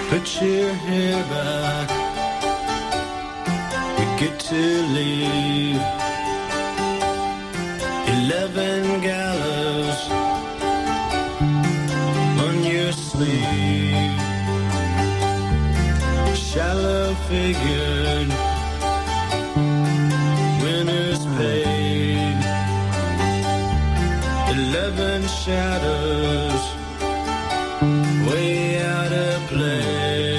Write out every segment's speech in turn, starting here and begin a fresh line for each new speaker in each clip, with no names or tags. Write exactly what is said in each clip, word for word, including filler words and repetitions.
Put your hair back. We get to leave. Eleven gallows on your sleeve. Shallow figured, winners paid. Eleven shadows, way out of place.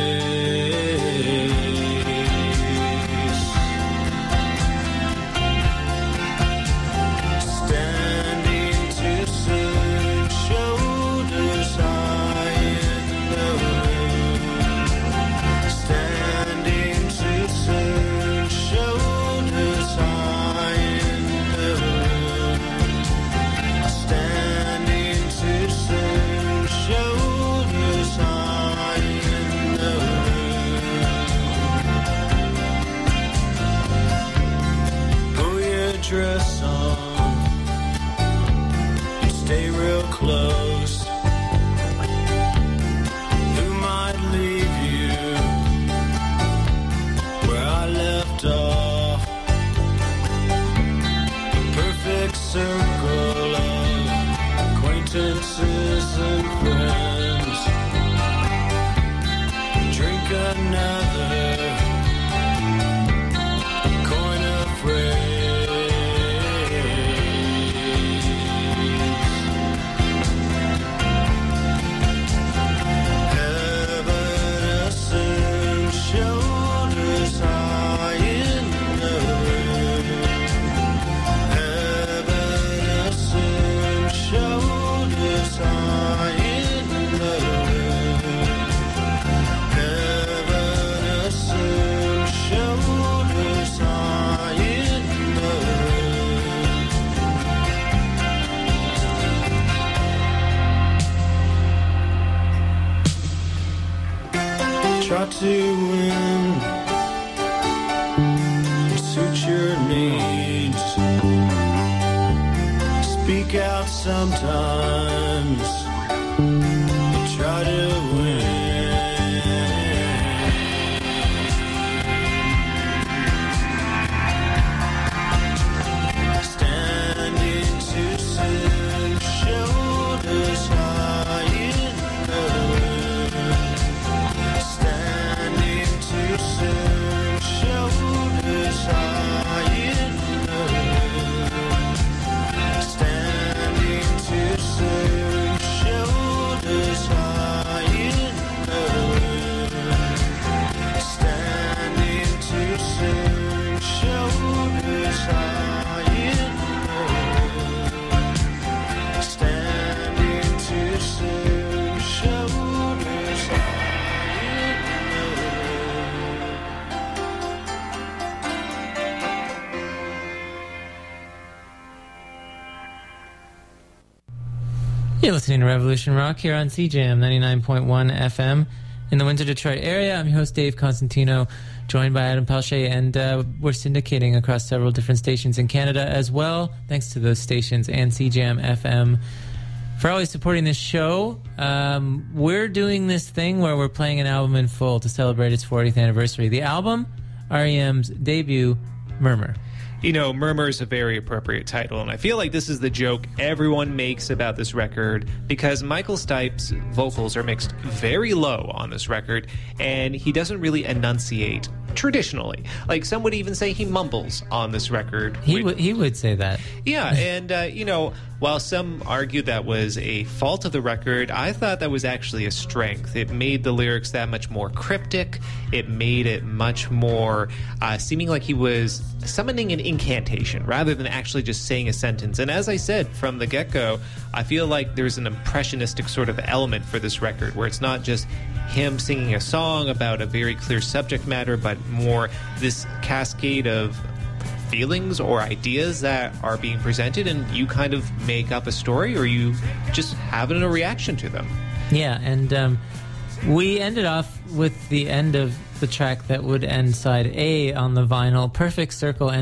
Standing too soon, shoulders high in the wind. Standing too soon, shoulders high in the wind. Standing too soon, shoulders high in the wind. Pull your dress on and stay real close. Who might leave you where I left off? A perfect circle of acquaintances and friends. Drink another coin of phrase. Heaven assumes shoulders high in the wind. Heaven assumes shoulders high in the wind. Heaven assumes shoulders high in the wind. Try to win, suit your needs. Speak out sometimes, but try to win. Standing too soon, shoulders high in the wind. Standing too soon, shoulders high in the wind. Standing too soon, shoulders high in the wind. Standing too soon, shoulders high in the wind. Standing too soon, shoulders high in the wind.
You're listening to Revolution Rock here on C J M ninety-nine point one F M in the Windsor, Detroit area. I'm your host, Dave Constantino, joined by Adam Palche, and uh, we're syndicating across several different stations in Canada as well. Thanks to those stations and C J M F M for always supporting this show. Um, we're doing this thing where we're playing an album in full to celebrate its fortieth anniversary. The album, R E M's debut, Murmur.
You know, Murmur is a very appropriate title, and I feel like this is the joke everyone makes about this record, because Michael Stipe's vocals are mixed very low on this record, and he doesn't really enunciate traditionally. Like, some would even say he mumbles on this record.
He would he would say that.
Yeah, and, uh, you know, while some argued that was a fault of the record, I thought that was actually a strength. It made the lyrics that much more cryptic. It made it much more uh, seeming like he was summoning an incantation rather than actually just saying a sentence. And as I said from the get-go, I feel like there's an impressionistic sort of element for this record, where it's not just him singing a song about a very clear subject matter, but more this cascade of feelings or ideas that are being presented, and you kind of make up a story, or you just have a reaction to them.
Yeah, and um, we ended off with the end of the track that would end side A on the vinyl, Perfect Circle, and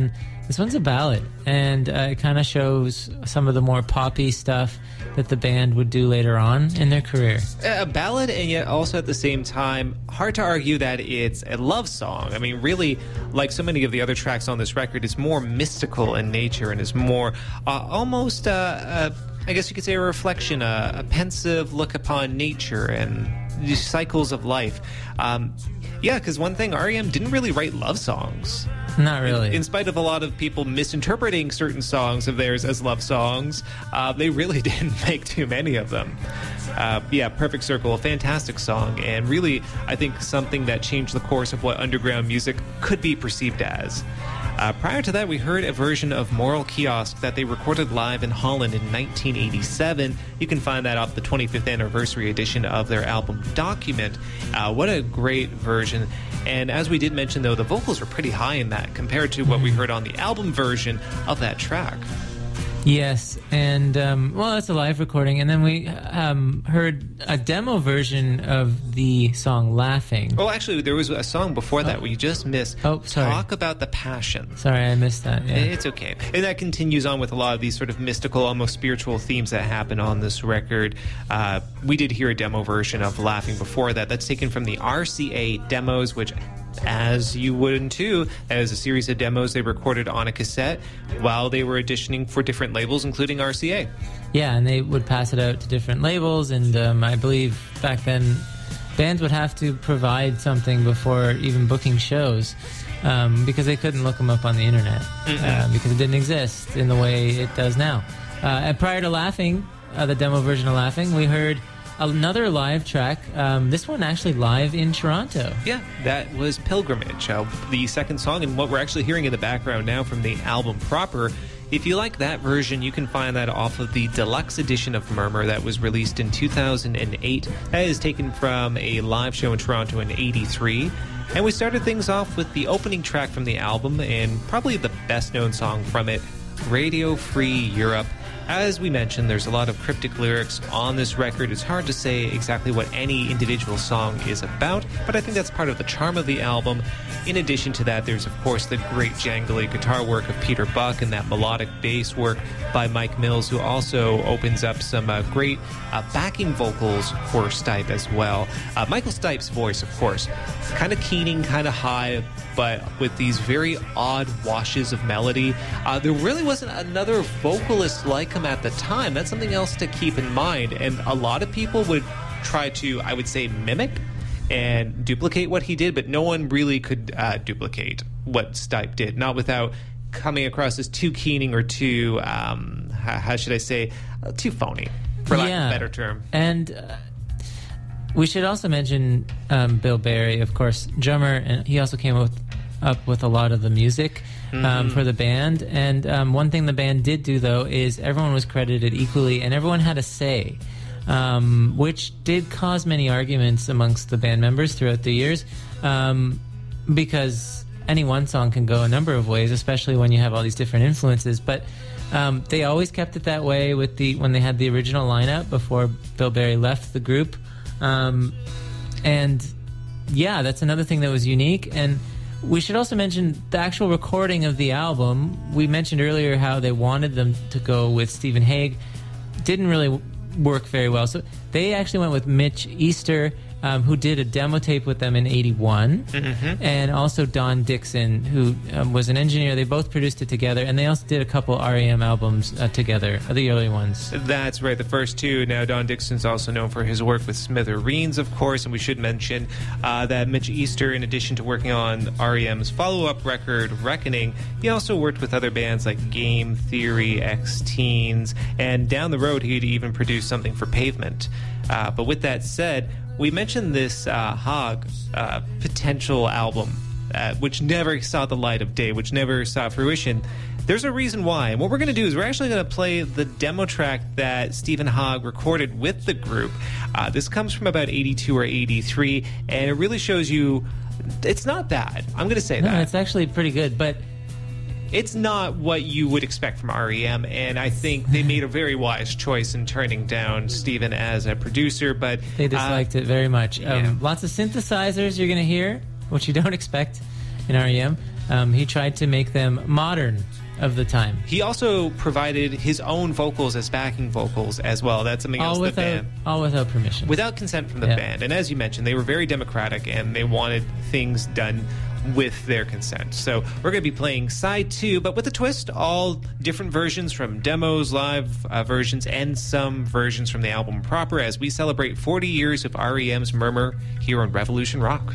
This one's a ballad, and uh, it kind of shows some of the more poppy stuff that the band would do later on in their career.
A ballad, and yet also at the same time, hard to argue that it's a love song. I mean, really, like so many of the other tracks on this record, it's more mystical in nature and is more uh, almost, uh, uh, I guess you could say, a reflection, uh, a pensive look upon nature and the cycles of life. Um, yeah, because one thing, R E M didn't really write love songs.
Not really.
In, in spite of a lot of people misinterpreting certain songs of theirs as love songs, uh, they really didn't make too many of them. Uh, yeah, Perfect Circle, a fantastic song, and really, I think, something that changed the course of what underground music could be perceived as. Uh, prior to that, we heard a version of Moral Kiosk that they recorded live in Holland in nineteen eighty-seven. You can find that off the twenty-fifth anniversary edition of their album Document. Uh, what a great version. And as we did mention, though, the vocals were pretty high in that compared to what we heard on the album version of that track.
Yes, and, um, well, that's a live recording. And then we um, heard a demo version of the song Laughing.
Oh, actually, there was a song before that
Oh.
we just missed.
Oh, sorry.
Talk About the Passion.
Sorry, I missed that. Yeah.
It's okay. And that continues on with a lot of these sort of mystical, almost spiritual themes that happen on this record. Uh, we did hear a demo version of Laughing before that. That's taken from the R C A demos, which, as you wouldn't too, as a series of demos they recorded on a cassette while they were auditioning for different labels, including R C A.
Yeah, and they would pass it out to different labels, and um, I believe back then bands would have to provide something before even booking shows um, because they couldn't look them up on the internet uh, because it didn't exist in the way it does now. Uh, and prior to Laughing, uh, the demo version of Laughing, we heard another live track, um, this one actually live in Toronto.
Yeah, that was Pilgrimage, uh, the second song, and what we're actually hearing in the background now from the album proper. If you like that version, you can find that off of the deluxe edition of Murmur that was released in two thousand eight. That is taken from a live show in Toronto in eighty-three. And we started things off with the opening track from the album, and probably the best-known song from it, Radio Free Europe. As we mentioned, there's a lot of cryptic lyrics on this record. It's hard to say exactly what any individual song is about, but I think that's part of the charm of the album. In addition to that, there's, of course, the great jangly guitar work of Peter Buck and that melodic bass work by Mike Mills, who also opens up some uh, great uh, backing vocals for Stipe as well. Uh, Michael Stipe's voice, of course, kind of keening, kind of high, but with these very odd washes of melody. Uh, there really wasn't another vocalist like him at the time. That's something else to keep in mind. And a lot of people would try to, I would say, mimic and duplicate what he did, but no one really could uh, duplicate what Stipe did, not without coming across as too keening or too, um, how, how should I say, uh, too phony, for lack
Yeah.
of a better term.
And uh, we should also mention um, Bill Berry, of course, drummer, and he also came up with, up with a lot of the music um,
Mm-hmm.
for the band. And um, one thing the band did do, though, is everyone was credited equally, and everyone had a say, um, which did cause many arguments amongst the band members throughout the years, um, because any one song can go a number of ways, especially when you have all these different influences. But um, they always kept it that way with the when they had the original lineup before Bill Berry left the group. Um, and yeah, that's another thing that was unique. And we should also mention the actual recording of the album. We mentioned earlier how they wanted them to go with Stephen Hague. Didn't really w- work very well. So they actually went with Mitch Easter, um, who did a demo tape with them in eighty-one,
Mm-hmm.
and also Don Dixon, who um, was an engineer. They both produced it together, and they also did a couple R E M albums uh, together, the early ones.
That's right, the first two. Now, Don Dixon's also known for his work with Smithereens, of course, and we should mention uh, that Mitch Easter, in addition to working on R E M's follow-up record, Reckoning, he also worked with other bands like Game Theory, X-Teens, and down the road, he'd even produced something for Pavement. Uh, but with that said, we mentioned this uh, Hague uh, potential album, uh, which never saw the light of day, which never saw fruition. There's a reason why. And what we're going to do is we're actually going to play the demo track that Stephen Hague recorded with the group. Uh, this comes from about eighty-two or eighty-three, and it really shows you it's not bad. I'm going to say
No,
that.
it's actually pretty good, but
It's not what you would expect from R E M, and I think they made a very wise choice in turning down Stephen as a producer, but
they
uh,
disliked it very much.
yeah.
Um, lots of synthesizers you're going to hear, which you don't expect in R E M. Um, he tried to make them modern of the time.
He also provided his own vocals as backing vocals as well. That's something else
All
the
without,
band...
all without permission.
Without consent from the
Yeah.
band. And as you mentioned, they were very democratic and they wanted things done with their consent. So we're going to be playing side two, but with a twist, all different versions from demos, live uh, versions, and some versions from the album proper as we celebrate forty years of R E M's Murmur here on Revolution Rock.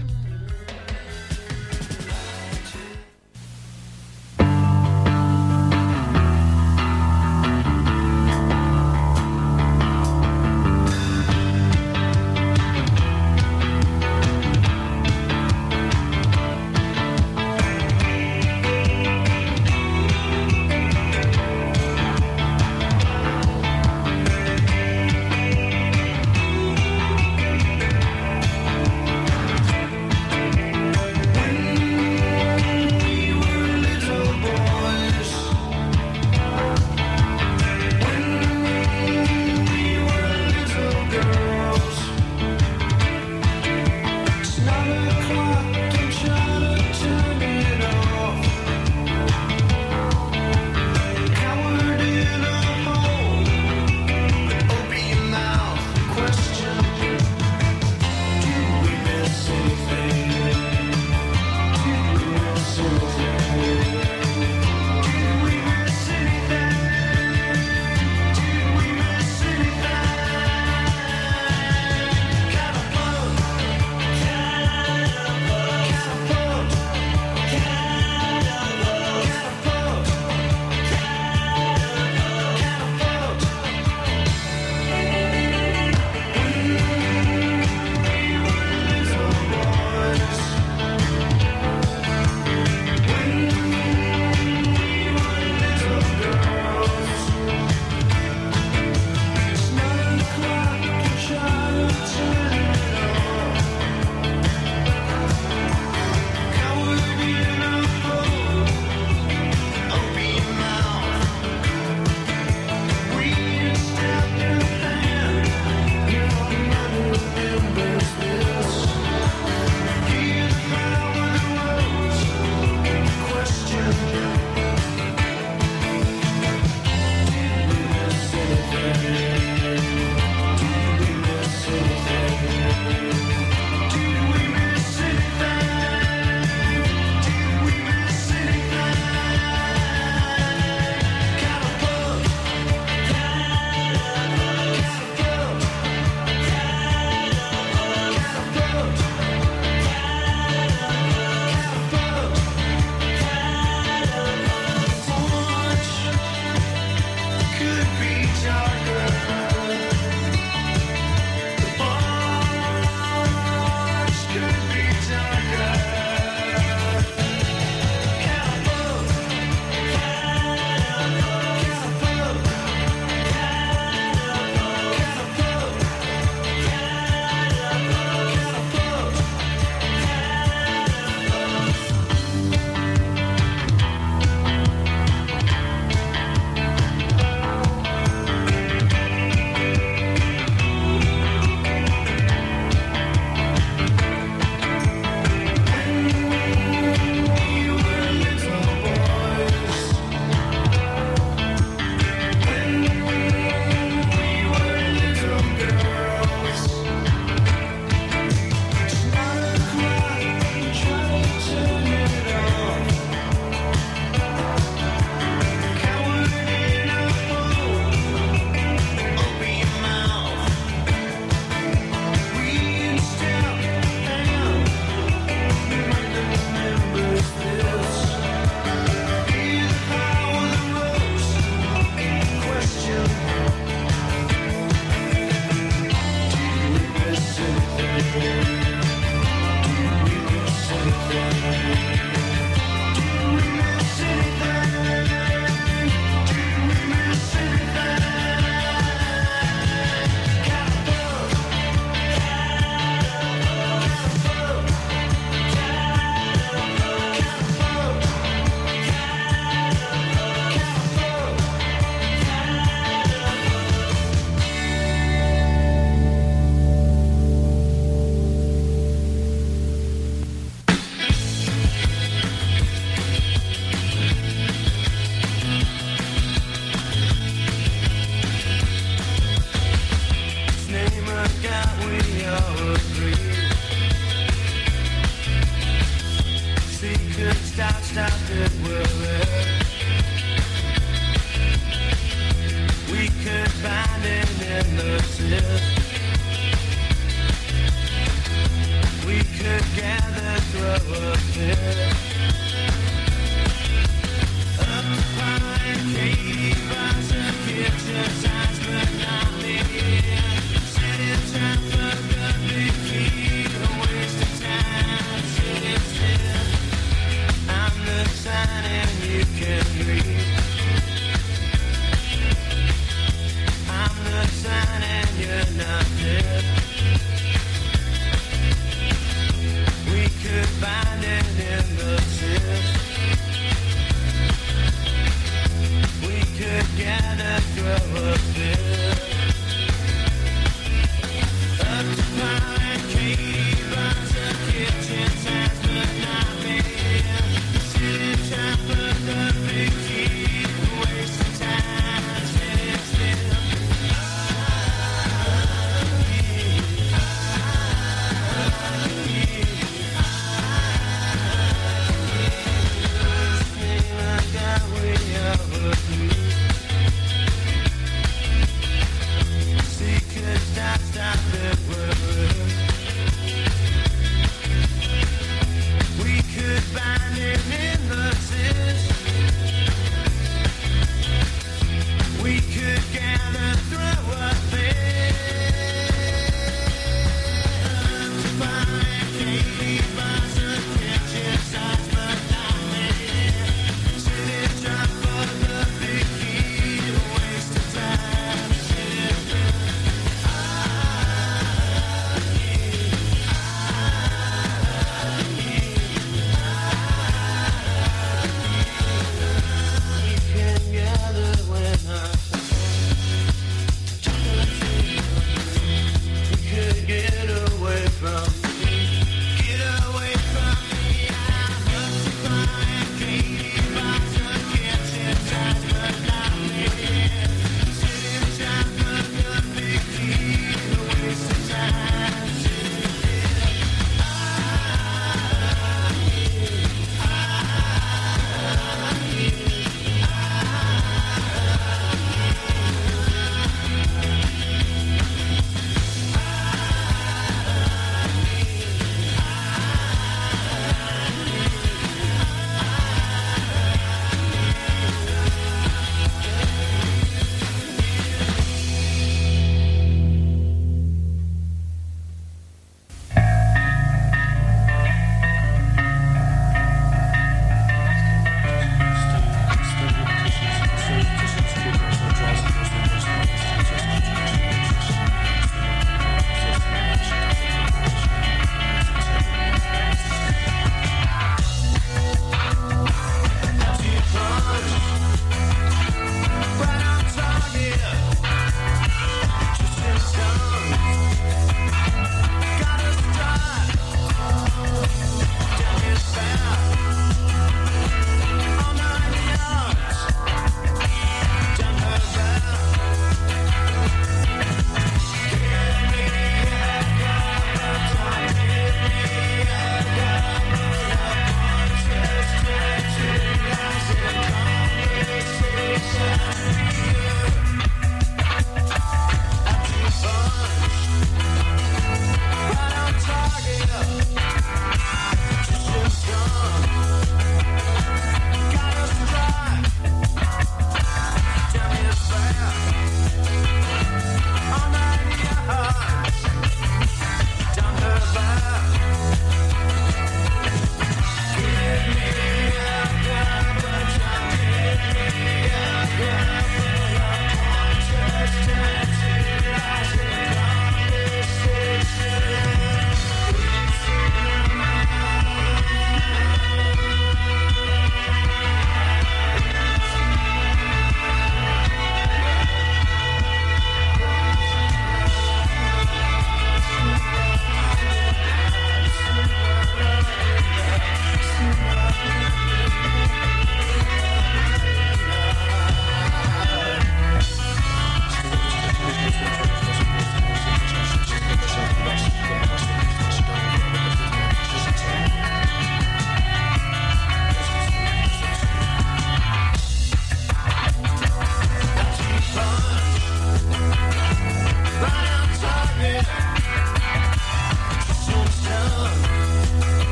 stop it worry. We could find an endlessness. We could gather, throw a fit. Up to Pine, Katie, bars and kitchen signs, but not me. Sitting time for the big key, a waste of time, sitting still. I'm the sign and you can read. I'm the sign and you're not dead.